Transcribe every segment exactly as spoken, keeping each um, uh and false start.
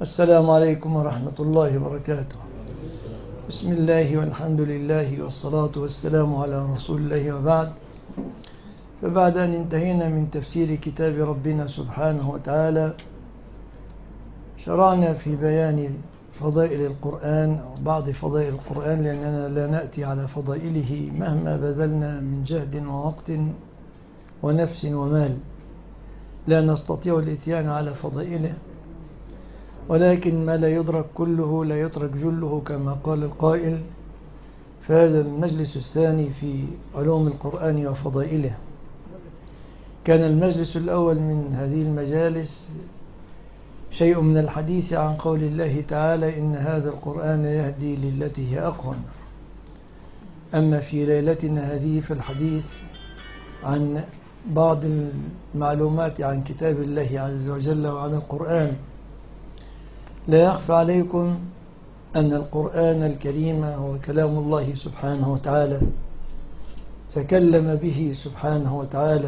السلام عليكم ورحمة الله وبركاته. بسم الله والحمد لله والصلاة والسلام على رسول الله وبعد. فبعد أن انتهينا من تفسير كتاب ربنا سبحانه وتعالى، شرعنا في بيان فضائل القرآن أو بعض فضائل القرآن، لأننا لا نأتي على فضائله مهما بذلنا من جهد ووقت ونفس ومال، لا نستطيع الإتيان على فضائله، ولكن ما لا يدرك كله لا يترك جله كما قال القائل. فهذا المجلس الثاني في علوم القرآن وفضائله. كان المجلس الأول من هذه المجالس شيء من الحديث عن قول الله تعالى: إن هذا القرآن يهدي للتي هي أقوم. أما في ليلتنا هذه فالحديث عن بعض المعلومات عن كتاب الله عز وجل وعن القرآن. لا يخفى عليكم أن القرآن الكريم هو كلام الله سبحانه وتعالى، تكلم به سبحانه وتعالى.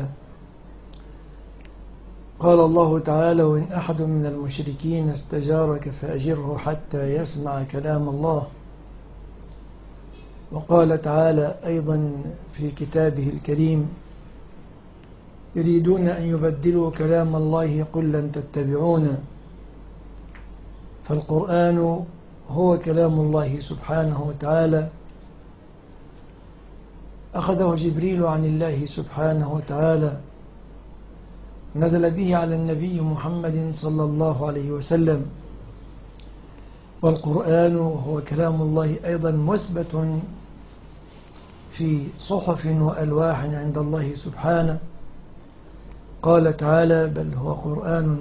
قال الله تعالى: وإن أحد من المشركين استجارك فأجره حتى يسمع كلام الله. وقال تعالى أيضا في كتابه الكريم: يريدون أن يبدلوا كلام الله قل لن تتبعونا. فالقرآن هو كلام الله سبحانه وتعالى، أخذه جبريل عن الله سبحانه وتعالى، نزل به على النبي محمد صلى الله عليه وسلم. والقرآن هو كلام الله أيضا مثبت في صحف وألواح عند الله سبحانه. قال تعالى: بل هو قرآن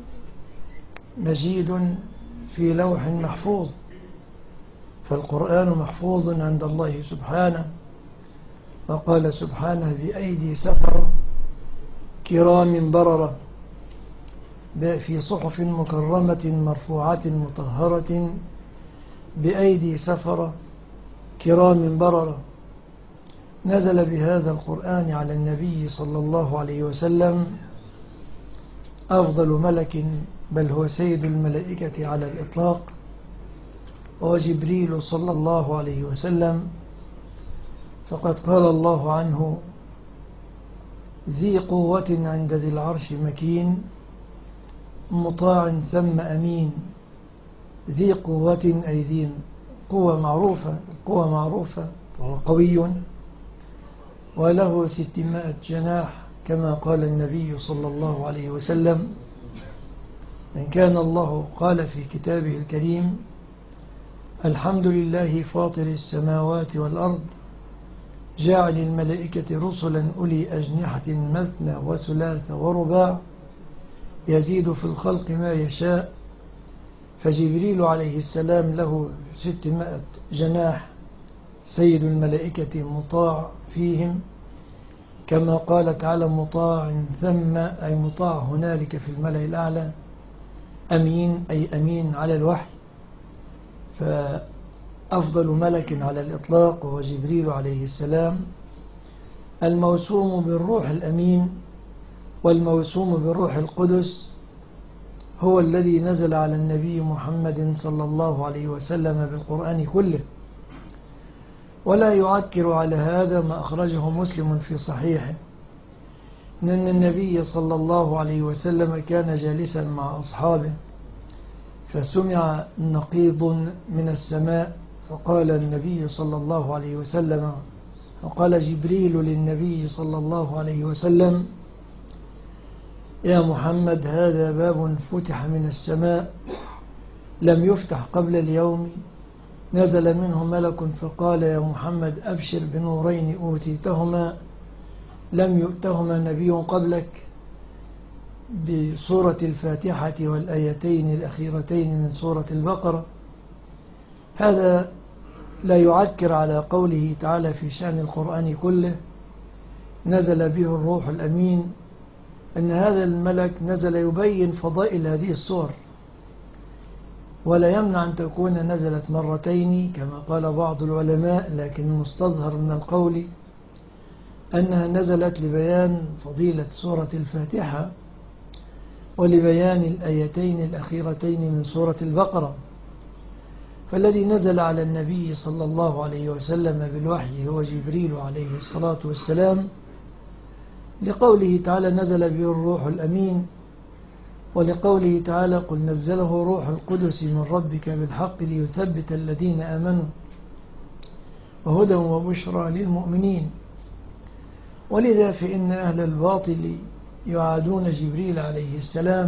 مجيد في لوح محفوظ. فالقرآن محفوظ عند الله سبحانه. وقال سبحانه: بأيدي سفر كرام بررة، في صحف مكرمة مرفوعة مطهرة بأيدي سفر كرام بررة. نزل بهذا القرآن على النبي صلى الله عليه وسلم أفضل ملك، بل هو سيد الملائكة على الإطلاق، وجبريل صلى الله عليه وسلم. فقد قال الله عنه: ذي قوة عند ذي العرش مكين مطاع ثم أمين. ذي قوة أي ذي قوة معروفة، القوة معروفة، وهو قوي، وله ستمائة جناح كما قال النبي صلى الله عليه وسلم: إن كان الله قال في كتابه الكريم: الحمد لله فاطر السماوات والأرض جاعل الملائكة رسلا أولي أجنحة مثنى وثلاث ورباع يزيد في الخلق ما يشاء. فجبريل عليه السلام له ستمائة جناح، سيد الملائكة مطاع فيهم، كما قال تعالى: مطاع ثم، أي مطاع هنالك في الملأ الأعلى. أمين أي أمين على الوحي. فأفضل ملك على الإطلاق وهو جبريل عليه السلام، الموسوم بالروح الأمين والموسوم بالروح القدس، هو الذي نزل على النبي محمد صلى الله عليه وسلم بالقرآن كله. ولا يعكر على هذا ما أخرجه مسلم في صحيحه، أن النبي صلى الله عليه وسلم كان جالسا مع أصحابه، فسمع نقيض من السماء، فقال النبي صلى الله عليه وسلم، فقال جبريل للنبي صلى الله عليه وسلم: يا محمد، هذا باب فتح من السماء لم يفتح قبل اليوم، نزل منه ملك فقال: يا محمد، أبشر بنورين أوتيتهما لم يؤتهما نبي قبلك، بسورة الفاتحة والآيتين الأخيرتين من سورة البقرة. هذا لا يعكر على قوله تعالى في شأن القرآن كله: نزل به الروح الأمين، أن هذا الملك نزل يبين فضائل هذه السور. ولا يمنع أن تكون نزلت مرتين كما قال بعض العلماء، لكن المستظهر من القول أنها نزلت لبيان فضيلة سورة الفاتحة، ولبيان الآيتين الأخيرتين من سورة البقرة. فالذي نزل على النبي صلى الله عليه وسلم بالوحي هو جبريل عليه الصلاة والسلام، لقوله تعالى نزل به الروح الأمين، ولقوله تعالى قل نزله روح القدس من ربك بالحق ليثبت الذين آمنوا وهدى وبشرى للمؤمنين. ولذا فإن أهل الباطل يعادون جبريل عليه السلام.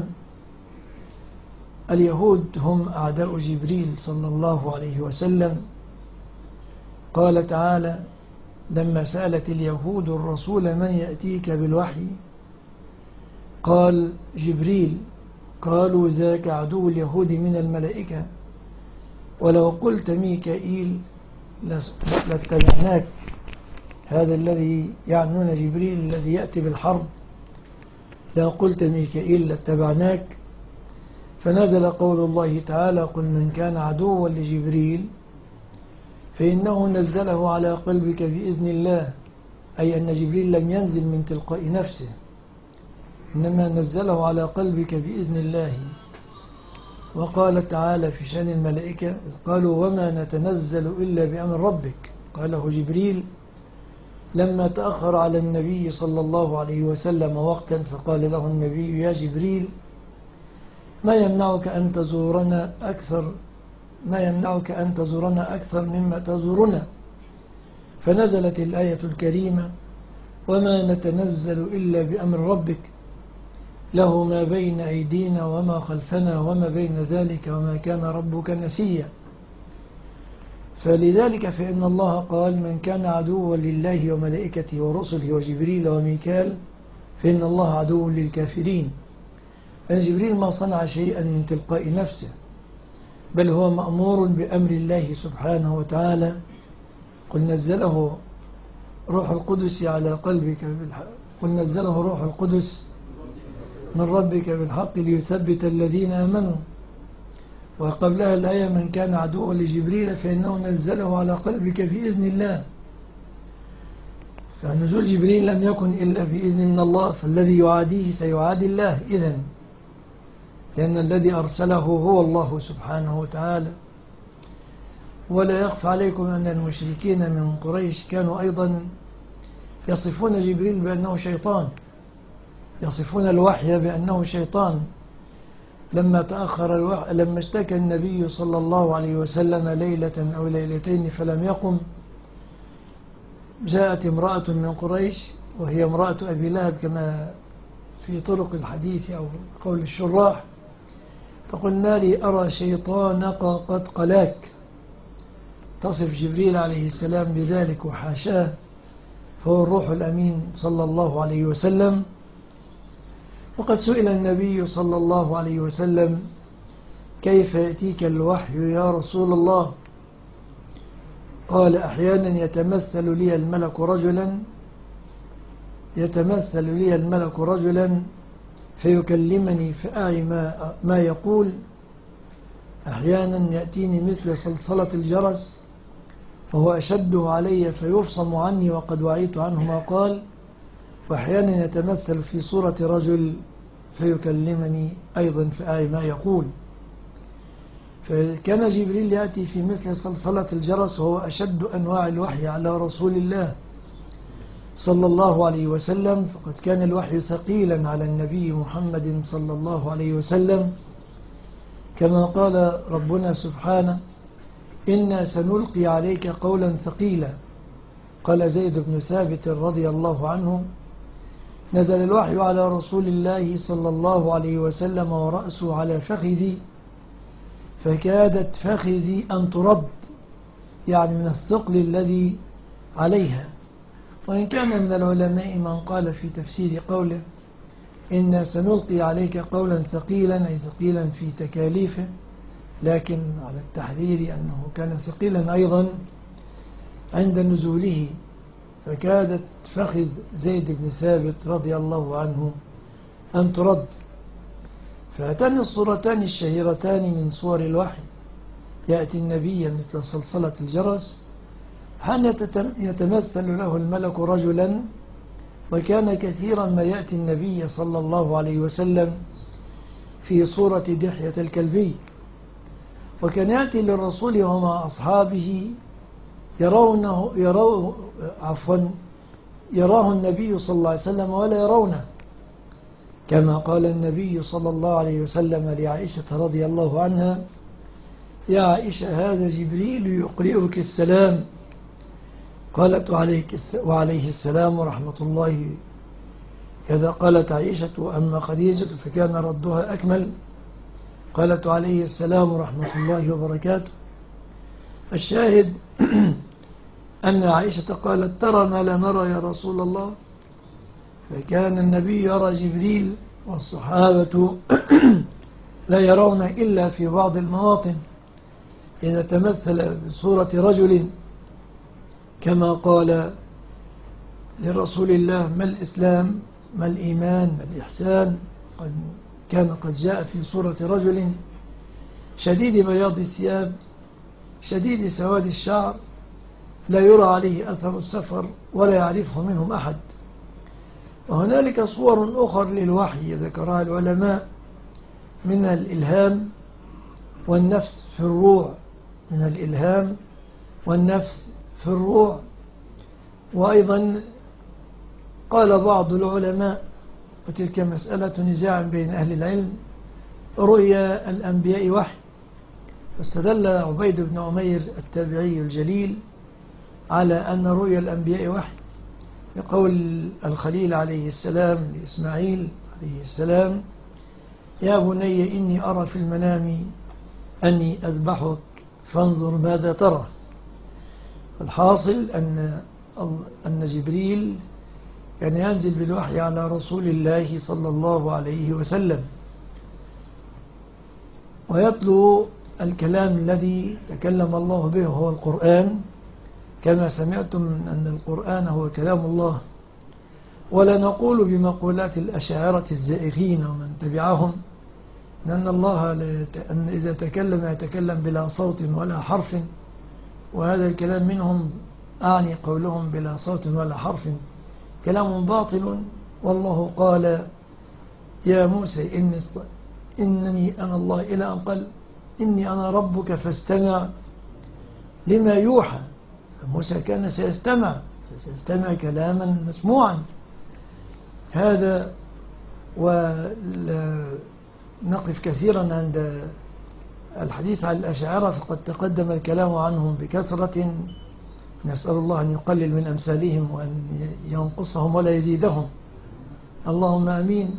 اليهود هم أعداء جبريل صلى الله عليه وسلم. قال تعالى لما سألت اليهود الرسول من يأتيك بالوحي قال جبريل، قالوا ذاك عدو اليهود من الملائكة، ولو قلت ميكائيل لاتبعناك. هذا الذي يعنون جبريل الذي يأتي بالحرب، لو قلت ميكائيل لاتبعناك. فنزل قول الله تعالى قل من كان عدوا لجبريل فإنه نزله على قلبك بإذن الله، أي أن جبريل لم ينزل من تلقاء نفسه، إنما نزله على قلبك بإذن الله. وقال تعالى في شأن الملائكة قالوا وما نتنزل إلا بأمر ربك، قاله جبريل لما تأخر على النبي صلى الله عليه وسلم وقتا، فقال له النبي يا جبريل ما يمنعك أن تزورنا أكثر ما يمنعك أن تزورنا أكثر مما تزورنا. فنزلت الآية الكريمة وما نتنزل إلا بأمر ربك له ما بين أيدينا وما خلفنا وما بين ذلك وما كان ربك نسيا. فلذلك فإن الله قال من كان عدوا لله وملائكته ورسله وجبريل وميكال فإن الله عدو للكافرين. أن جبريل ما صنع شيئا من تلقاء نفسه، بل هو مأمور بأمر الله سبحانه وتعالى. قل نزله روح القدس على قلبك بالحق قل نزله روح القدس من ربك بالحق ليثبت الذين آمنوا. وقبلها الآية من كان عدوا لجبريل فإنه نزله على قلبك بإذن الله. فنزول جبريل لم يكن إلا بإذن من الله، فالذي يعاديه سيعادي الله إذن، لأن الذي أرسله هو الله سبحانه وتعالى. ولا يخفى عليكم أن المشركين من قريش كانوا أيضا يصفون جبريل بأنه شيطان، يصفون الوحي بأنه شيطان. لما تأخر الوحي لما اشتكى النبي صلى الله عليه وسلم ليلة أو ليلتين فلم يقم، جاءت امرأة من قريش وهي امرأة أبي لهب كما في طرق الحديث أو قول الشراح، فقلنا لي أرى شيطانك قد قلاك، تصف جبريل عليه السلام بذلك وحاشاه، فهو الروح الأمين صلى الله عليه وسلم. وقد سئل النبي صلى الله عليه وسلم كيف يأتيك الوحي يا رسول الله؟ قال أحيانا يتمثل لي الملك رجلا يتمثل لي الملك رجلا فيكلمني فأعي ما, ما يقول. أحيانا يأتيني مثل صلصلة الجرس وهو أشده علي فيفصم عني وقد وعيت عنه ما قال. وأحيانا يتمثل في صورة رجل فيكلمني أيضا فأعي ما يقول. فكان جبريل يأتي في مثل صلصلة الجرس وهو أشد أنواع الوحي على رسول الله صلى الله عليه وسلم. فقد كان الوحي ثقيلا على النبي محمد صلى الله عليه وسلم، كما قال ربنا سبحانه إنا سنلقي عليك قولا ثقيلا. قال زيد بن ثابت رضي الله عنه نزل الوحي على رسول الله صلى الله عليه وسلم ورأسه على فخذي فكادت فخذي أن ترد، يعني من الثقل الذي عليها. وإن كان من العلماء من قال في تفسير قوله إنا سنلقي عليك قولا ثقيلا أي ثقيلا في تكاليفه، لكن على التحرير أنه كان ثقيلا أيضا عند نزوله، فكادت فخذ زيد بن ثابت رضي الله عنه أن ترد. فهاتان الصورتان الشهيرتان من صور الوحي يأتي النبي مثل صلصلة الجرس، حين يتمثل له الملك رجلا. وكان كثيرا ما يأتي النبي صلى الله عليه وسلم في صورة دحية الكلبي، وكان يأتي للرسول ومع أصحابه يرونه يروا عفوا يراه النبي صلى الله عليه وسلم ولا يرونه، كما قال النبي صلى الله عليه وسلم لعائشة رضي الله عنها: يا عائشة هذا جبريل يقرئك السلام. قالت: وعليك وعليه السلام ورحمة الله. كذا قالت عائشة: أما خديجة فكان ردها أكمل، قالت: عليه السلام ورحمة الله وبركاته. الشاهد أن عائشة قالت: ترى ما لا نرى يا رسول الله. فكان النبي يرى جبريل والصحابة لا يرون إلا في بعض المواطن، إذا تمثل بصورة رجل، كما قال لرسول الله: ما الإسلام ما الإيمان ما الإحسان، قد كان قد جاء في صورة رجل شديد بياض الثياب شديد سواد الشعر، لا يرى عليه أثر السفر ولا يعرفه منهم أحد. وهنالك صور أخرى للوحي ذكرها العلماء، من الإلهام والنفس في الروع، من الإلهام والنفس في الروع. وأيضا قال بعض العلماء، وتلك مسألة نزاع بين أهل العلم، رؤيا الأنبياء وحي. واستدل عبيد بن عمير التابعي الجليل على أن رؤيا الأنبياء وحي لقول الخليل عليه السلام لإسماعيل عليه السلام: يا بني إني أرى في المنام أني أذبحك فانظر ماذا ترى. الحاصل أن أن جبريل كان ينزل بالوحي على رسول الله صلى الله عليه وسلم، ويتلو الكلام الذي تكلم الله به هو القرآن، كما سمعتم أن القرآن هو كلام الله. ولا نقول بمقولات الأشاعرة الزائغين ومن تبعهم أن الله أن إذا تكلم يتكلم بلا صوت ولا حرف، وهذا الكلام منهم أعني قولهم بلا صوت ولا حرف كلام باطل. والله قال: يا موسى إني, إنني أنا الله، إلى أن قال: إني أنا ربك فاستمع لما يوحى. فموسى كان سيستمع سيستمع كلاما مسموعا. هذا، ونقف كثيرا عند الحديث عن الأشاعرة، فقد تقدم الكلام عنهم بكثرة، نسأل الله أن يقلل من أمثالهم وأن ينقصهم ولا يزيدهم، اللهم آمين.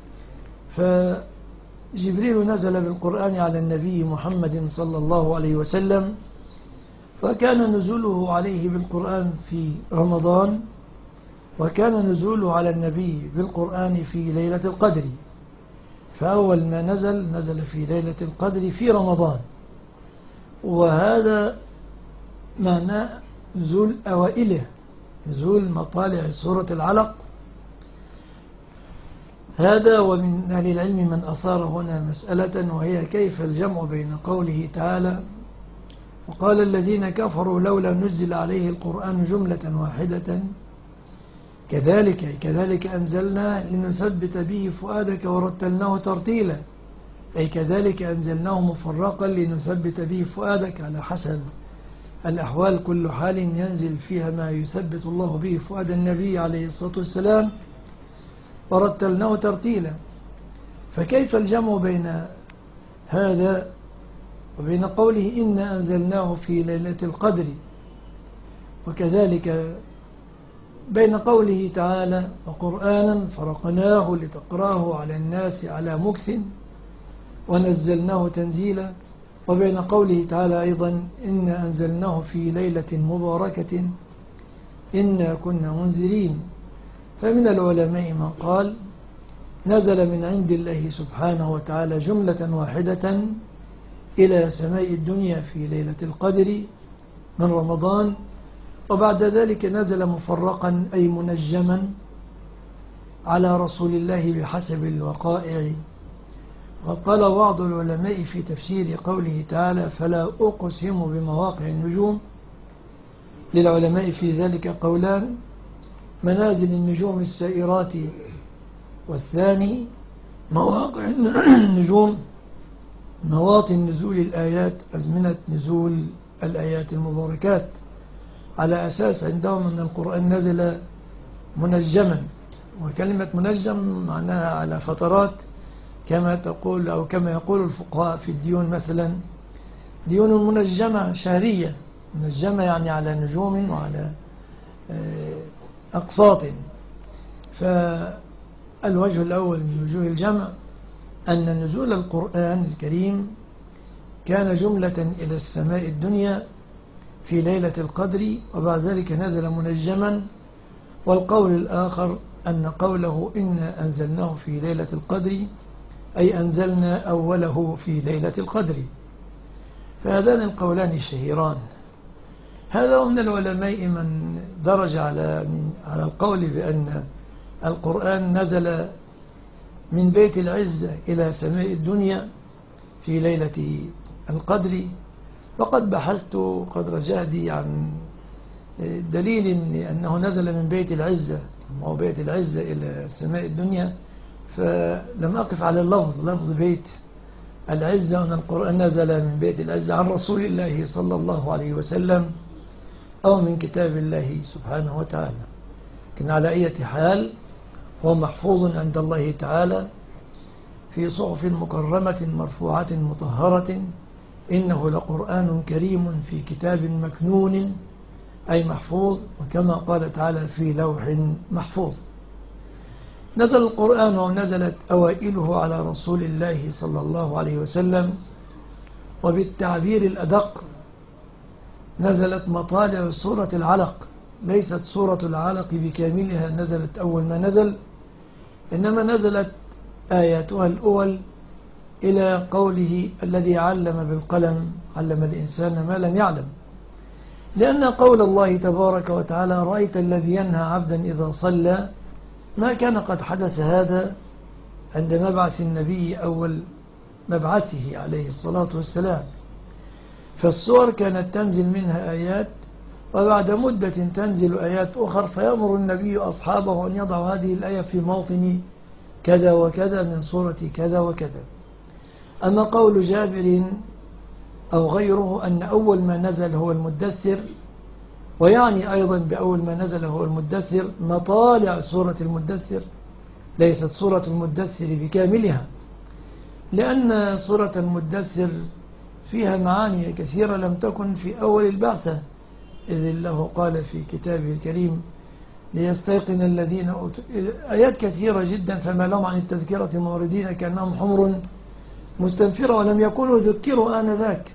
فجبريل نزل بالقرآن على النبي محمد صلى الله عليه وسلم، فكان نزوله عليه بالقرآن في رمضان، وكان نزوله على النبي بالقرآن في ليلة القدر. فأول ما نزل نزل في ليلة القدر في رمضان، وهذا معنى نزول أوائله، نزول مطالع سورة العلق. هذا. ومن أهل العلم من أثار هنا مسألة، وهي كيف الجمع بين قوله تعالى: وقال الذين كفروا لولا نزل عليه القرآن جملة واحدة كذلك كذلك أنزلنا لنثبت به فؤادك ورتلناه ترتيلا، أي كذلك أنزلناه مفرقا لنثبت به فؤادك، على حسب الأحوال كل حال ينزل فيها ما يثبت الله به فؤاد النبي عليه الصلاة والسلام، ورتلناه ترتيلا. فكيف الجمع بين هذا وبين قوله إنا أنزلناه في ليلة القدر، وكذلك بين قوله تعالى: وقرآنا فرقناه لتقراه على الناس على مكث ونزلناه تنزيلا، وبين قوله تعالى أيضا: إنا أنزلناه في ليلة مباركة إنا كنا منذرين. فمن العلماء من قال: نزل من عند الله سبحانه وتعالى جملة واحدة إلى سماء الدنيا في ليلة القدر من رمضان، وبعد ذلك نزل مفرقا أي منجما على رسول الله بحسب الوقائع. وقال بعض العلماء في تفسير قوله تعالى: فلا أقسم بمواقع النجوم، للعلماء في ذلك قولان: منازل النجوم السائرات، والثاني مواقع النجوم، مواطن نزول الآيات، أزمنة نزول الآيات المباركات، على أساس عندهم أن القرآن نزل منجما، وكلمة منجم معناها على فترات، كما تقول أو كما يقول الفقهاء في الديون مثلا، ديون منجمة شهرية، منجمة يعني على نجوم وعلى أقساط. فالوجه الأول من وجوه الجمع أن نزول القرآن الكريم كان جملة إلى السماء الدنيا في ليلة القدر، وبعد ذلك نزل منجما. والقول الآخر أن قوله إنا أنزلناه في ليلة القدر أي أنزلنا أوله في ليلة القدر. فهذان القولان الشهيران. هذا من العلماء من درج على على القول بأن القرآن نزل من بيت العزة إلى سماء الدنيا في ليلة القدر. وقد بحثت قدر جهدي عن دليل أنه نزل من بيت العزة أو بيت العزة إلى سماء الدنيا، فلم أقف على اللفظ لفظ بيت العزة أن القرآن نزل من بيت العزة عن رسول الله صلى الله عليه وسلم أو من كتاب الله سبحانه وتعالى. لكن على أي حال هو محفوظ عند الله تعالى في صحف مكرمة مرفوعة مطهرة، إنه لقرآن كريم في كتاب مكنون أي محفوظ، وكما قال تعالى في لوح محفوظ. نزل القرآن ونزلت أوائله على رسول الله صلى الله عليه وسلم، وبالتعبير الأدق نزلت مطالع سورة العلق، ليست سورة العلق بكاملها نزلت أول ما نزل، إنما نزلت آياتها الأول إلى قوله الذي علم بالقلم علم الإنسان ما لم يعلم، لأن قول الله تبارك وتعالى رأيت الذي ينهى عبدا إذا صلى ما كان قد حدث هذا عند مبعث النبي أول مبعثه عليه الصلاة والسلام. فالسور كانت تنزل منها آيات، وبعد مدة تنزل آيات أخرى، فيأمر النبي أصحابه أن يضعوا هذه الآية في موطن كذا وكذا من سورة كذا وكذا. أما قول جابر أو غيره أن أول ما نزل هو المدثر، ويعني أيضا بأول ما نزل هو المدثر مطالع سورة المدثر، ليست سورة المدثر بكاملها، لأن سورة المدثر فيها معاني كثيرة لم تكن في أول البعثة، إذ الله قال في كتابه الكريم ليستيقن الذين أوتوا، آيات كثيرة جدا، فما لهم عن التذكرة موردين كأنهم حمر مستنفرة ولم يكونوا ذكروا آنذاك.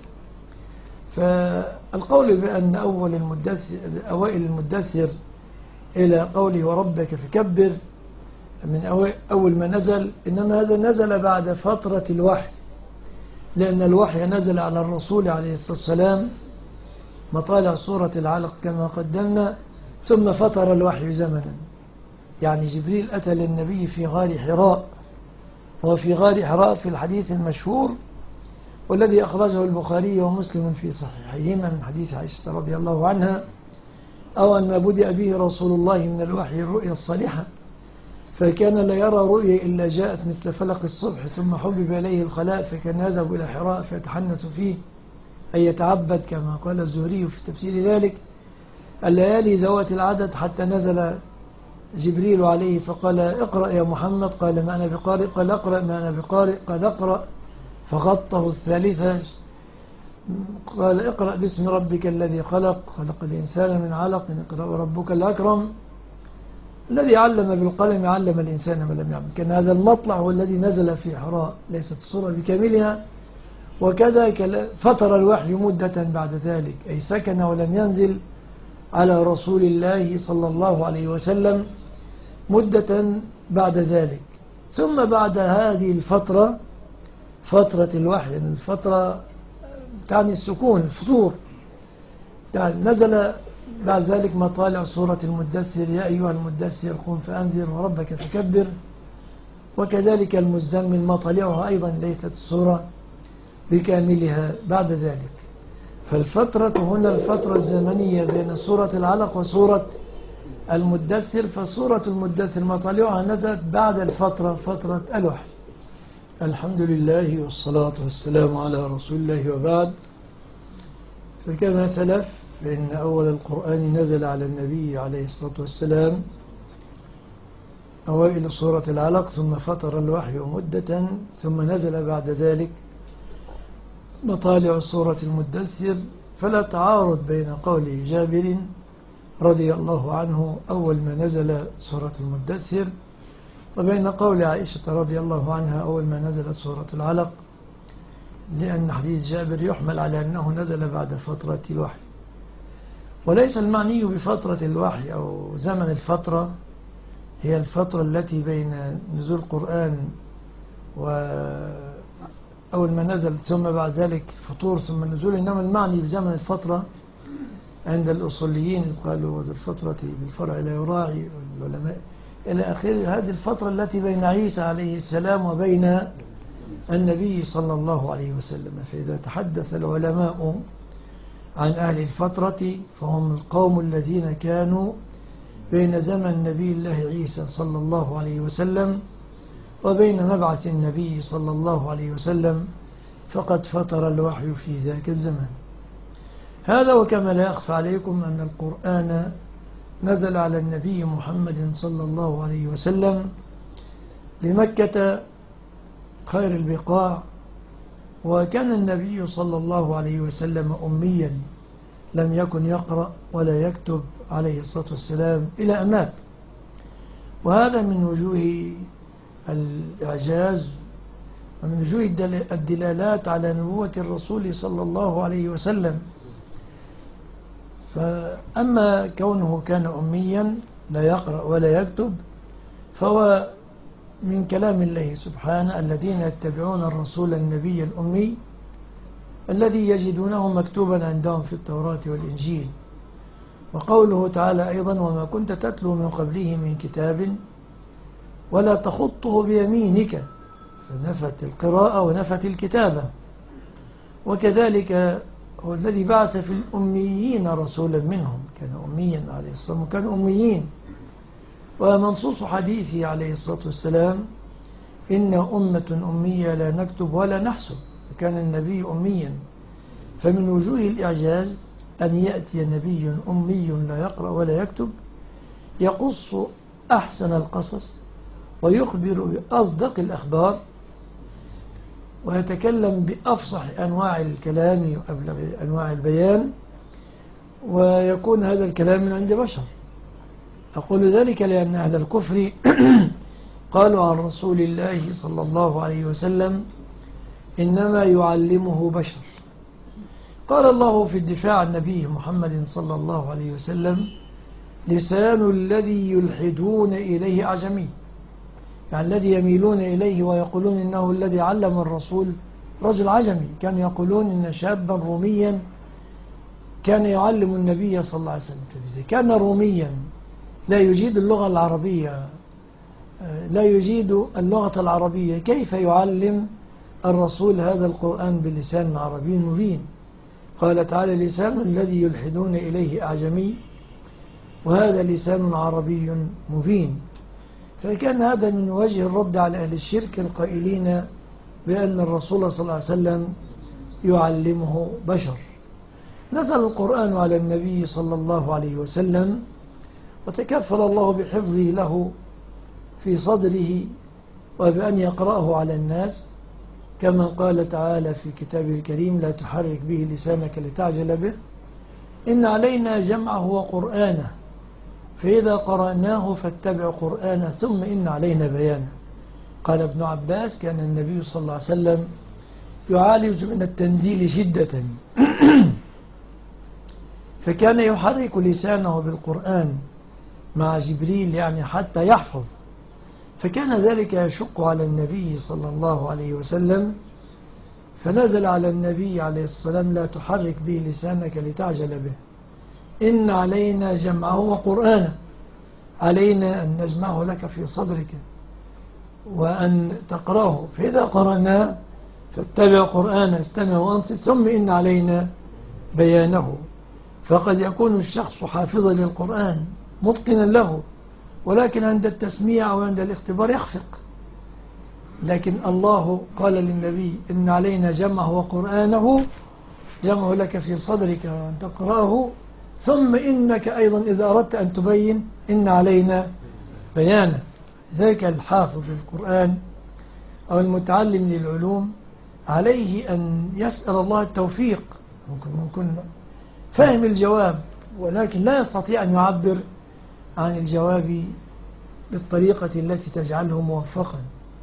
فالقول بأن أول المدثر أوائل المدثر إلى قوله وربك فكبر من أول ما نزل، إنما هذا نزل بعد فترة الوحي، لأن الوحي نزل على الرسول عليه الصلاة والسلام مطالع سورة العلق كما قدمنا، ثم فتر الوحي زمنا. يعني جبريل أتى للنبي في غار حراء، وفي غار حراء في الحديث المشهور والذي أخرجه البخاري ومسلم في صحيحهما من حديث عائشة رضي الله عنها، أو أن ما بدأ به رسول الله من الوحي الرؤيا الصالحة، فكان لا يرى رؤيا إلا جاءت مثل فلق الصبح، ثم حبب إليه الخلاء فكان يذهب إلى حراء فيتحنث فيه أي يتعبد، كما قال الزهري في تفسير ذلك الليالي ذوات العدد، حتى نزل جبريل عليه فقال اقرأ يا محمد، قال ما أنا بقارئ، قال اقرأ ما أنا بقارئ، قال اقرأ، فغطه الثالثة قال اقرأ باسم ربك الذي خلق خلق الإنسان من علق اقرأ ربك الأكرم الذي علم بالقلم علم الإنسان ما لم يعلم. كان هذا المطلع هو الذي نزل في حراء، ليست الصورة بكاملها. وكذا فتر الوحي مدة بعد ذلك، أي سكن ولم ينزل على رسول الله صلى الله عليه وسلم مدة بعد ذلك. ثم بعد هذه الفترة فترة الوحي، الفترة تعني السكون الفطور، يعني نزل بعد ذلك مطالع سورة المدثر يا أيها المدثر قم فأنذر وربك فكبر، وكذلك المزمل مطالعها أيضا ليست السورة بكاملها بعد ذلك. فالفترة هنا الفترة الزمنية بين سورة العلق وسورة المدثر، فسورة المدثر مطالعها نزلت بعد الفترة فترة الوحي. الحمد لله والصلاة والسلام على رسول الله وبعد. فكما سلف فإن أول القرآن نزل على النبي عليه الصلاة والسلام أوائل سورة العلق، ثم فتر الوحي مدة، ثم نزل بعد ذلك مطالع سورة المدثر. فلا تعارض بين قول جابر رضي الله عنه أول ما نزل سورة المدثر وبين قول عائشة رضي الله عنها أول ما نزلت سورة العلق، لأن حديث جابر يحمل على أنه نزل بعد فترة الوحي، وليس المعني بفترة الوحي أو زمن الفترة هي الفترة التي بين نزول القرآن وأول ما نزل ثم بعد ذلك فطور ثم نزول، إنما المعني بزمن الفترة عند الأصوليين قالوا وذي الفترة بالفرع لا يراعي العلماء إلى آخر هذه الفترة التي بين عيسى عليه السلام وبين النبي صلى الله عليه وسلم. فإذا تحدث العلماء عن أهل الفترة فهم القوم الذين كانوا بين زمن نبي الله عيسى صلى الله عليه وسلم وبين مبعث النبي صلى الله عليه وسلم، فقد فتر الوحي في ذاك الزمن. هذا وكما لا يخفى عليكم أن القرآن نزل على النبي محمد صلى الله عليه وسلم بمكة خير البقاع، وكان النبي صلى الله عليه وسلم أميا لم يكن يقرأ ولا يكتب عليه الصلاة والسلام إلى أن مات. وهذا من وجوه الإعجاز ومن وجوه الدلالات على نبوة الرسول صلى الله عليه وسلم. فأما كونه كان أميا لا يقرأ ولا يكتب فهو من كلام الله سبحانه الذين يتبعون الرسول النبي الأمي الذي يجدونه مكتوبا عندهم في التوراة والإنجيل. وقوله تعالى أيضا وما كنت تتلو من قبله من كتاب ولا تخطه بيمينك، فنفت القراءة ونفت الكتابة. وكذلك هو الذي بعث في الأميين رسولا منهم، كان أميا عليه الصلاة والسلام، كانوا أميين. ومنصوص حديثه عليه الصلاة والسلام إن أمة أمية لا نكتب ولا نحسب، كان النبي أميا. فمن وجوه الإعجاز أن يأتي نبي أمي لا يقرأ ولا يكتب يقص أحسن القصص ويخبر بأصدق الأخبار ويتكلم بأفصح أنواع الكلام وأبلغ أنواع البيان، ويكون هذا الكلام من عند بشر. أقول ذلك لأن أهل الكفر قالوا عن رسول الله صلى الله عليه وسلم إنما يعلمه بشر. قال الله في الدفاع عن النبي محمد صلى الله عليه وسلم لسان الذي يلحدون إليه أعجمي، يعني الذي يميلون إليه ويقولون إنه الذي علم الرسول رجل عجمي. كانوا يقولون إن شابا روميا كان يعلم النبي صلى الله عليه وسلم. إذا كان روميا لا يجيد اللغة العربية لا يجيد اللغة العربية كيف يعلم الرسول هذا القرآن بلسان عربي مبين؟ قال تعالى لسان الذي يلحدون إليه أعجمي وهذا لسان عربي مبين. فكان هذا من وجه الرد على أهل الشرك القائلين بأن الرسول صلى الله عليه وسلم يعلمه بشر. نزل القرآن على النبي صلى الله عليه وسلم وتكفل الله بحفظه له في صدره وبأن يقرأه على الناس، كما قال تعالى في كتابه الكريم لا تحرك به لسانك لتعجل به إن علينا جمعه وقرآنه فإذا قرأناه فاتبع قرآنه ثم إن علينا بيانه. قال ابن عباس كان النبي صلى الله عليه وسلم يعالج من التنزيل شدة فكان يحرك لسانه بالقرآن مع جبريل يعني حتى يحفظ، فكان ذلك يشق على النبي صلى الله عليه وسلم، فنزل على النبي عليه الصلاة والسلام لا تحرك به لسانك لتعجل به إن علينا جمعه وقرآنه، علينا أن نجمعه لك في صدرك وأن تقرأه، فإذا قرأناه فاتبع قرآنه استمع وأنصت ثم إن علينا بيانه. فقد يكون الشخص حافظا للقرآن متقنا له ولكن عند التسميع أو عند الاختبار يخفق لكن الله قال للنبي إن علينا جمعه وقرآنه، جمعه لك في صدرك وأن تقرأه، ثم إنك أيضا إذا أردت أن تبين إن علينا بيانه. ذاك الحافظ للقرآن أو المتعلم للعلوم عليه أن يسأل الله التوفيق، ممكن ممكن فهم الجواب ولكن لا يستطيع أن يعبر عن الجواب بالطريقة التي تجعله موفقا،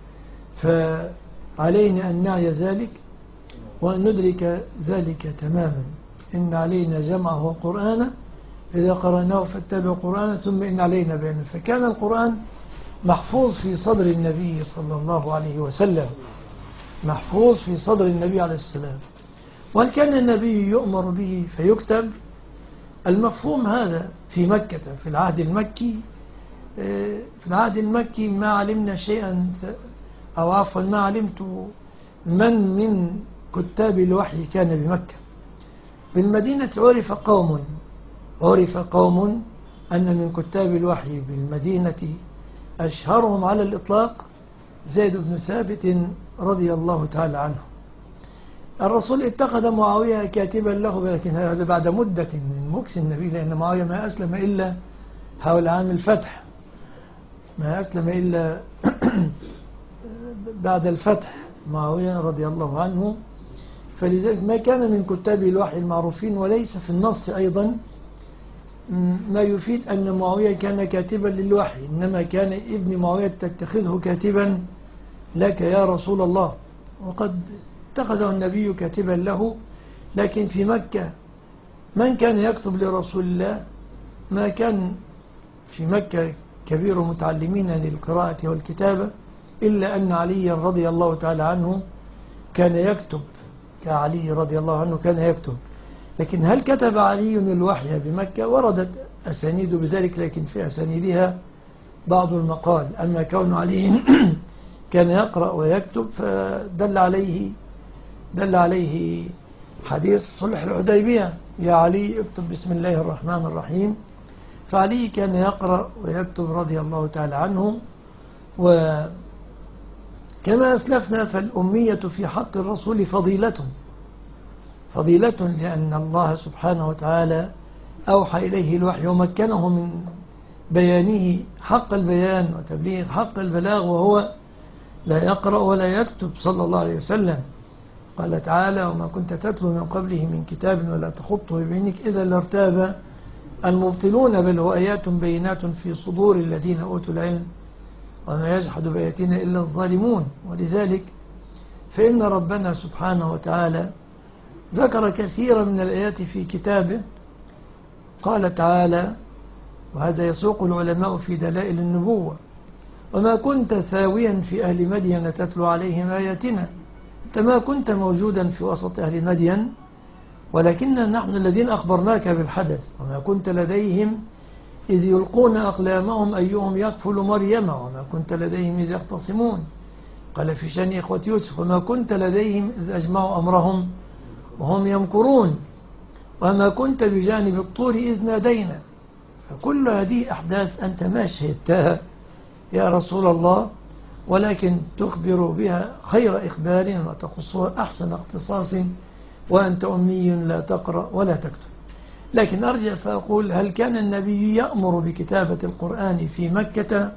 فعلينا أن نعي ذلك وأن ندرك ذلك تماما. إن علينا جمعه وقرآنه، إذا قرأناه فاتبع قرآنه، ثم إن علينا بيانه. فكان القرآن محفوظ في صدر النبي صلى الله عليه وسلم، محفوظ في صدر النبي عليه السلام. وهل كان النبي يؤمر به فيكتب؟ المفهوم هذا في مكة في العهد المكي، في العهد المكي ما علمنا شيئا، أو عفوا ما علمت من من كتاب الوحي كان بمكة. بالمدينة عرف قوم عرف قوم أن من كتاب الوحي بالمدينة أشهرهم على الإطلاق زيد بن ثابت رضي الله تعالى عنه. الرسول اتخذ معاوية كاتبا له، لكن هذا بعد مدة من مكس النبي، لأن معاوية ما أسلم إلا حول عام الفتح، ما أسلم إلا بعد الفتح معاوية رضي الله عنه. فلذلك ما كان من كتاب الوحي المعروفين، وليس في النص أيضا ما يفيد أن معاوية كان كاتبا للوحي، إنما كان ابن معاوية تتخذه كاتبا لك يا رسول الله، وقد اتخذه النبي كاتبا له. لكن في مكة من كان يكتب لرسول الله؟ ما كان في مكة كبير متعلمين للقراءة والكتابة، إلا أن علي رضي الله تعالى عنه كان يكتب، كعلي رضي الله عنه كان يكتب. لكن هل كتب علي الوحي بمكة؟ وردت أسانيد بذلك، لكن في أسانيدها بعض المقال. أما كون علي كان يقرأ ويكتب فدل عليه دل عليه حديث صلح الحديبية: يا علي اكتب بسم الله الرحمن الرحيم. فعلي كان يقرأ ويكتب رضي الله تعالى عنه. وكما أسلفنا فالأمية في حق الرسول فضيلة فضيلة لأن الله سبحانه وتعالى أوحى إليه الوحي ومكنه من بيانه حق البيان وتبليغ حق البلاغ، وهو لا يقرأ ولا يكتب صلى الله عليه وسلم. قال تعالى: وما كنت تتلو من قبله من كتاب ولا تخطه بيمينك إذا لارتاب المبطلون، بل هو آيات بينات في صدور الذين أوتوا العلم وما يجحد بآياتنا إلا الظالمون. ولذلك فإن ربنا سبحانه وتعالى ذكر كثيرا من الآيات في كتابه. قال تعالى، وهذا يسوق العلماء في دلائل النبوة: وما كنت ثاويا في أهل مدين تتلو عليهم آياتنا. أنت ما كنت موجودا في وسط أهل مدين، ولكننا نحن الذين أخبرناك بالحدث. وما كنت لديهم إذ يلقون أقلامهم أيهم يكفل مريم، وما كنت لديهم إذ يختصمون. قال في شأن إخوة يوسف: وما كنت لديهم إذ أجمعوا أمرهم وهم يمكرون، وما كنت بجانب الطور إذ نادينا. فكل هذه أحداث أنت ما شهدتها يا رسول الله، ولكن تخبر بها خير إخبار وتقصها أحسن اختصاص، وأنت أمي لا تقرأ ولا تكتب. لكن أرجع فأقول: هل كان النبي يأمر بكتابة القرآن في مكة؟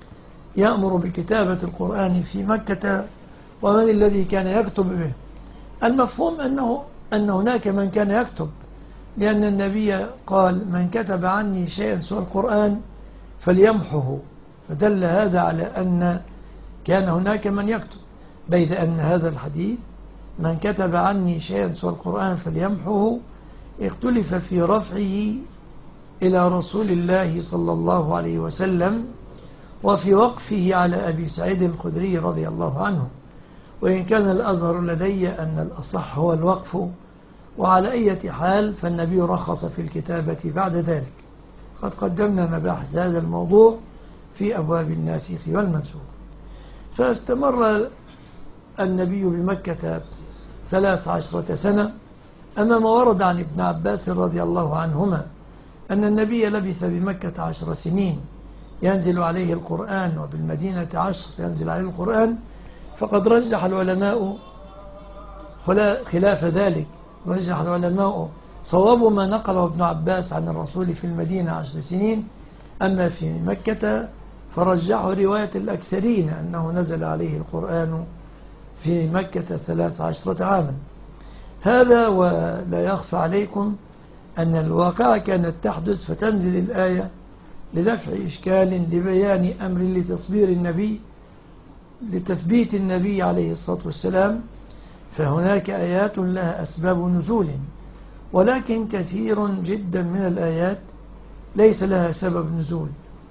يأمر بكتابة القرآن في مكة، ومن الذي كان يكتب به؟ المفهوم أنه أن هناك من كان يكتب، لأن النبي قال: من كتب عني شيئا سوى القرآن فليمحه. فدل هذا على أن كان هناك من يكتب، بيد أن هذا الحديث من كتب عني شيئا سوى القرآن فليمحه اختلف في رفعه إلى رسول الله صلى الله عليه وسلم، وفي وقفه على أبي سعيد الخدري رضي الله عنه. وإن كان الأظهر لدي أن الأصح هو الوقف، وعلى أي حال فالنبي رخص في الكتابة بعد ذلك. قد قدمنا مباحث هذا الموضوع في أبواب الناسخ والمنسوخ. فاستمر النبي بمكة ثلاث عشرة سنة، أما ما ورد عن ابن عباس رضي الله عنهما أن النبي لبث بمكة عشر سنين ينزل عليه القرآن، وبالمدينة عشر ينزل عليه القرآن. فقد رجح العلماء خلاف ذلك. رجح العلماء صواب ما نقله ابن عباس عن الرسول في المدينة عشر سنين، أما في مكة فرجحوا رواية الأكثرين أنه نزل عليه القرآن في مكة ثلاث عشرة عاما. هذا ولا يخفى عليكم أن الواقعة كانت تحدث فتنزل الآية لدفع إشكال لبيان أمر لتصبير النبي لتثبيت النبي عليه الصلاة والسلام، فهناك آيات لها أسباب نزول، ولكن كثير جدا من الآيات ليس لها سبب نزول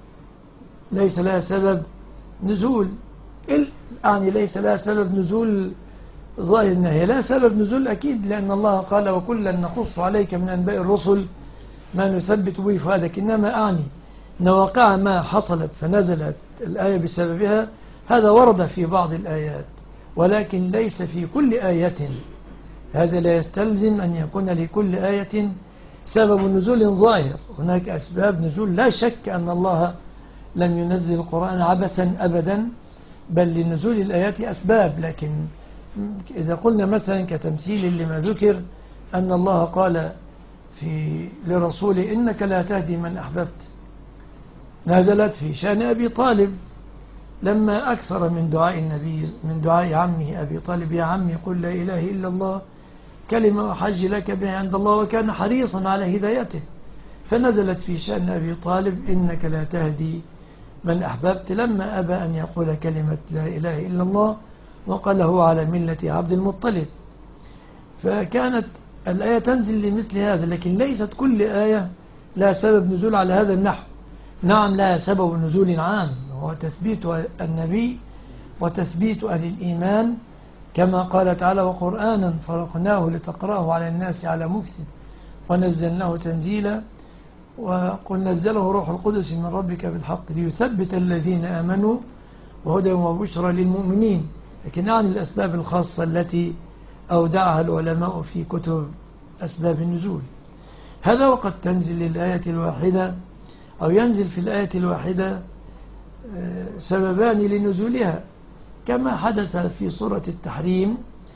ليس لها سبب نزول يعني ليس لها سبب نزول ظاهر النهي، لا سبب نزول أكيد، لأن الله قال وكلا نقص عليك من أنباء الرسل ما نثبت به فؤادك، إنما أعني أن واقع ما حصلت فنزلت الآية بسببها، هذا ورد في بعض الآيات ولكن ليس في كل آية. هذا لا يستلزم أن يكون لكل آية سبب نزول ظاهر. هناك أسباب نزول لا شك أن الله لم ينزل القرآن عبثا أبدا، بل لنزول الآيات أسباب. لكن إذا قلنا مثلا كتمثيل لما ذكر أن الله قال في لرسوله إنك لا تهدي من أحببت، نزلت في شأن أبي طالب لما أكثر من دعاء النبي من دعاء عمه أبي طالب يا عمي قل لا إله إلا الله كلمة أحج لك بها عند الله، وكان حريصا على هدايته، فنزلت في شأن أبي طالب إنك لا تهدي من أحببت لما أبى أن يقول كلمة لا إله إلا الله وقاله على ملة عبد المطلب. فكانت الآية تنزل لمثل هذا، لكن ليست كل آية لا سبب نزول على هذا النحو. نعم لها سبب نزول عام وهو تثبيت النبي وتثبيت أهل الإيمان، كما قال تعالى وقرآنا فرقناه لتقرأه على الناس على مكث ونزلناه تنزيلا وقل نزله روح القدس من ربك بالحق ليثبت الذين آمنوا وهدى وبشرى للمؤمنين. لكن عن الأسباب الخاصة التي أودعها العلماء في كتب أسباب النزول. هذا وقد تنزل للآية الواحدة أو ينزل في الآية الواحدة سببان لنزولها، كما حدث في سورة التحريم،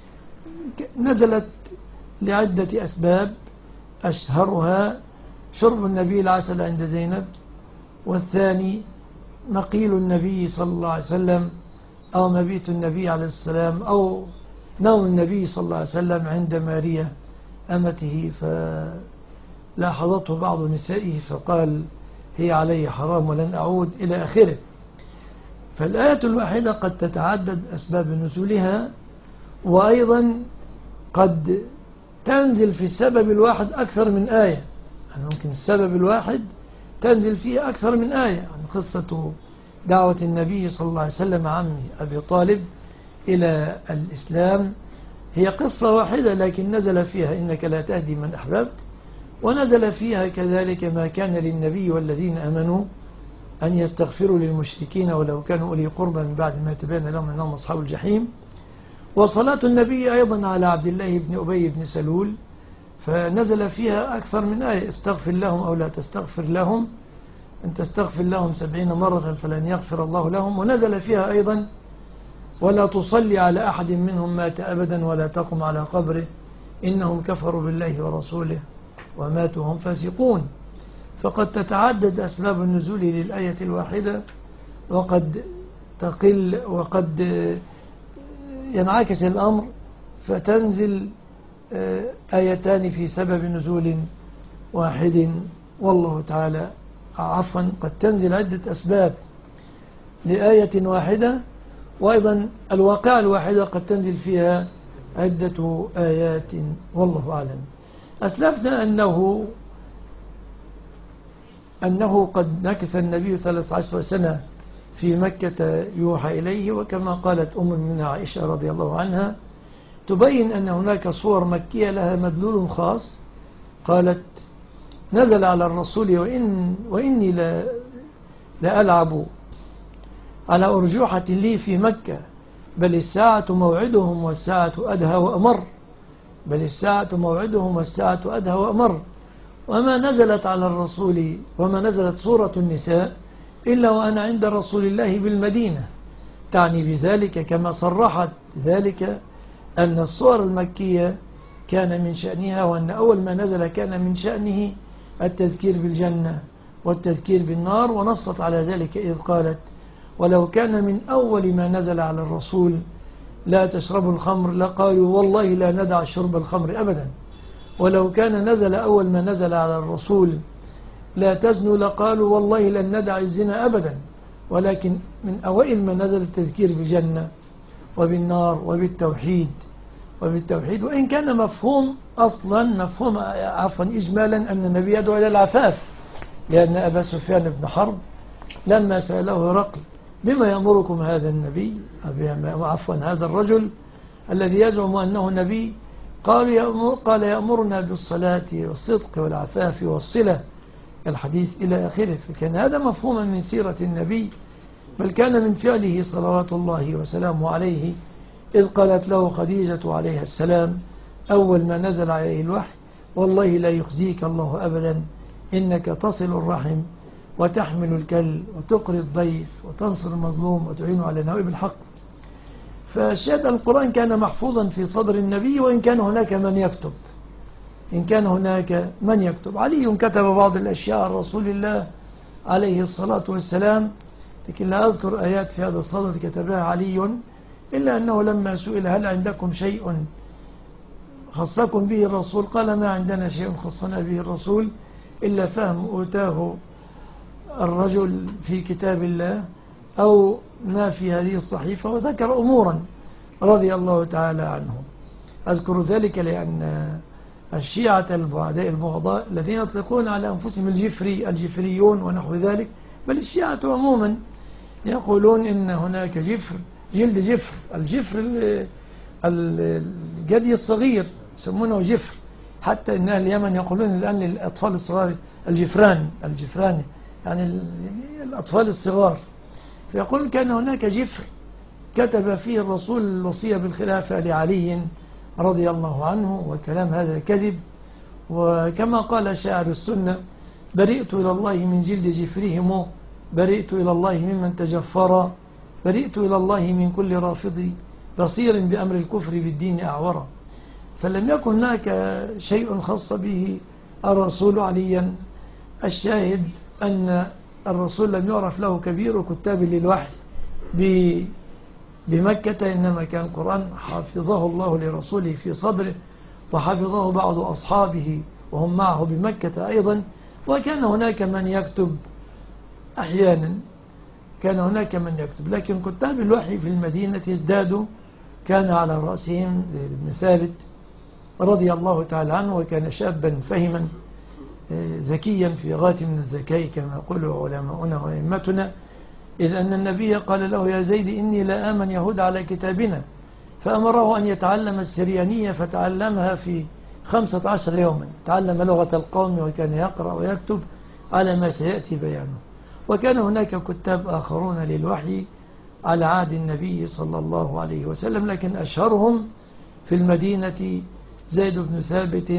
نزلت لعدة أسباب أشهرها شرب النبي العسل عند زينب، والثاني مقيل النبي صلى الله عليه وسلم أو مبيت النبي عليه السلام أو نوم النبي صلى الله عليه وسلم عند ماريا أمته فلاحظته بعض نسائه فقال هي علي حرام ولن أعود إلى آخره. فالآية الواحدة قد تتعدد أسباب نزولها، وأيضا قد تنزل في السبب الواحد أكثر من آية، يعني ممكن السبب الواحد تنزل فيه أكثر من آية. يعني قصة دعوة النبي صلى الله عليه وسلم عمه أبي طالب إلى الإسلام هي قصة واحدة، لكن نزل فيها إنك لا تهدي من أحببت، ونزل فيها كذلك ما كان للنبي والذين أمنوا أن يستغفروا للمشركين ولو كانوا أولي قربى من بعد ما تبين لهم أنهم أصحاب الجحيم، وصلاة النبي أيضا على عبد الله بن أبي بن سلول فنزل فيها أكثر من آية استغفر لهم أو لا تستغفر لهم أن تستغفر لهم سبعين مرة فلن يغفر الله لهم، ونزل فيها أيضا ولا تصلي على أحد منهم مات أبدا ولا تقم على قبره إنهم كفروا بالله ورسوله وماتوا هم فاسقون. فقد تتعدد أسباب النزول للآية الواحدة، وقد تقل وقد ينعكس الأمر فتنزل آيتان في سبب نزول واحد، والله تعالى عفوا قد تنزل عدة أسباب لآية واحدة، وأيضا الواقع الواحدة قد تنزل فيها عدة آيات والله أعلم. أسلفنا أنه أنه قد نكث النبي ثلاث عشر سنة في مكة يوحى إليه، وكما قالت أم من عائشة رضي الله عنها تبين أن هناك صور مكية لها مدلول خاص. قالت نزل على الرسول وإن وإني لا لألعب على أرجوحة لي في مكة بل الساعة موعدهم والساعة أدهى وأمر بل الساعة موعدهم والساعة أدهى وأمر. وما نزلت على الرسول وما نزلت سورة النساء إلا وأنا عند رسول الله بالمدينة، تعني بذلك كما صرحت ذلك أن الصور المكية كان من شأنها، وأن أول ما نزل كان من شأنه التذكير بالجنة والتذكير بالنار، ونصت على ذلك إذ قالت: ولو كان من أول ما نزل على الرسول لا تشربوا الخمر لقالوا والله لا ندع شرب الخمر أبدا. ولو كان نزل أول ما نزل على الرسول لا تزنوا لقالوا والله لن ندع الزنا أبدا. ولكن من أوائل ما نزل التذكير بالجنة وبالنار وبالتوحيد وبالتوحيد وإن كان مفهوم أصلا مفهوم عفوا إجمالا أن النبي يدعو إلى العفاف، لأن أبا سفيان بن حرب لما سأله هرقل: بما يأمركم هذا النبي عفوا هذا الرجل الذي يزعم أنه نبي؟ قال يأمر قال يأمرنا بالصلاة والصدق والعفاف والصلة، الحديث إلى آخره. فكان هذا مفهوما من سيرة النبي، بل كان من فعله صلوات الله وسلامه عليه، إذ قالت له خديجة عليها السلام أول ما نزل عليه الوحي: والله لا يخزيك الله أبدا إنك تصل الرحم وتحمل الكل وتقري الضيف وتنصر المظلوم وتعين على نوائب الحق. فالشاهد القرآن كان محفوظا في صدر النبي، وإن كان هناك من يكتب إن كان هناك من يكتب علي كتب بعض الأشياء عن رسول الله عليه الصلاة والسلام، لكن لا أذكر آيات في هذا الصدد كتبها علي، إلا أنه لما سئل: هل عندكم شيء خصكم به الرسول؟ قال: ما عندنا شيء خصنا به الرسول إلا فهم أوتاه الرجل في كتاب الله أو ما في هذه الصحيفة، وذكر أمورا رضي الله تعالى عنه. أذكر ذلك لأن الشيعة البعداء البغضاء الذين يطلقون على أنفسهم الجفري الجفريون ونحو ذلك، بل الشيعة عموما يقولون إن هناك جفر جلد جفر الجفر الجدي الصغير يسمونه جفر، حتى إن أهل اليمن يقولون الآن للأطفال الصغار الجفران الجفران يعني الأطفال الصغار. فيقول كان هناك جفر كتب فيه الرسول الوصية بالخلافة لعلي رضي الله عنه، وكلام هذا كذب. وكما قال شاعر السنة: برئت إلى الله من جلد جفرهم، برئت إلى الله ممن تجفر، برئت إلى الله من كل رافض بصير بأمر الكفر بالدين أعورا. فلم يكن هناك شيء خاص به الرسول عليا. الشاهد أن الرسول لم يعرف له كبير كتاب للوحي بمكة، إنما كان القرآن حفظه الله لرسوله في صدره، وحفظه بعض أصحابه وهم معه بمكة أيضا. وكان هناك من يكتب أحيانا كان هناك من يكتب لكن كتاب الوحي في المدينة ازدادوا، كان على رأسهم زيد بن ثابت رضي الله تعالى عنه، وكان شابا فهما ذكيا في غاية من الذكاء كما يقول علماؤنا وأئمتنا، إذ أن النبي قال له: يا زيد إني لا آمن يهود على كتابنا، فأمره أن يتعلم السريانية فتعلمها في خمسة عشر يوما، تعلم لغة القوم وكان يقرأ ويكتب على ما سيأتي بيانه. وكان هناك كتاب آخرون للوحي على عهد النبي صلى الله عليه وسلم، لكن أشهرهم في المدينة زيد بن ثابت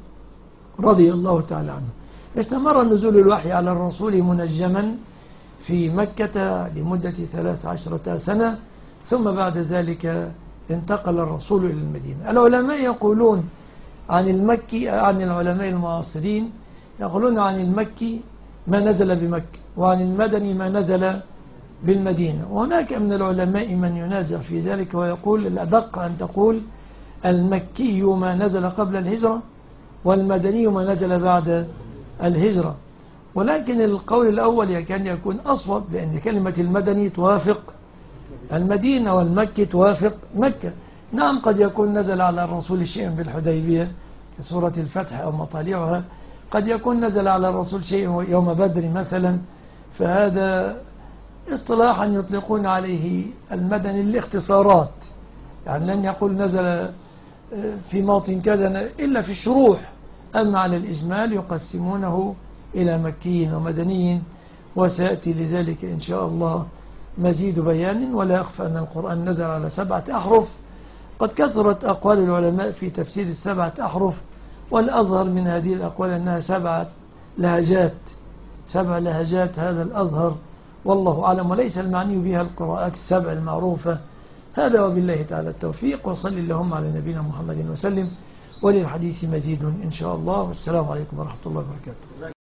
رضي الله تعالى عنه. استمر نزول الوحي على الرسول منجما في مكة لمدة ثلاث عشرة سنة، ثم بعد ذلك انتقل الرسول إلى المدينة. العلماء يقولون عن المكي عن العلماء المعاصرين يقولون عن المكي ما نزل بمكة، وعن المدني ما نزل بالمدينة. وهناك من العلماء من ينازع في ذلك ويقول الأدق أن تقول المكي ما نزل قبل الهجرة، والمدني ما نزل بعد الهجرة. ولكن القول الأول كان يكون أصوب، لأن كلمة المدني توافق المدينة والمكي توافق مكة. نعم قد يكون نزل على الرسول شيء بالحديبية كسورة الفتح أو مطالعها، قد يكون نزل على الرسول شيء يوم بدر مثلا، فهذا اصطلاحا يطلقون عليه المدني الاختصارات، يعني لن يقول نزل في موطن كذا إلا في الشروح، أما على الإجمال يقسمونه إلى مكي ومدني، وسيأتي لذلك إن شاء الله مزيد بيان. ولا يخفى أن القرآن نزل على سبعة أحرف. قد كثرت أقوال العلماء في تفسير السبعة أحرف، والأظهر من هذه الأقوال أنها سبعة لهجات سبع لهجات هذا الأظهر والله أعلم، وليس المعني بها القراءات السبع المعروفة. هذا وبالله تعالى التوفيق، وصل اللهم على نبينا محمد وسلم، وللحديث مزيد إن شاء الله، والسلام عليكم ورحمة الله وبركاته.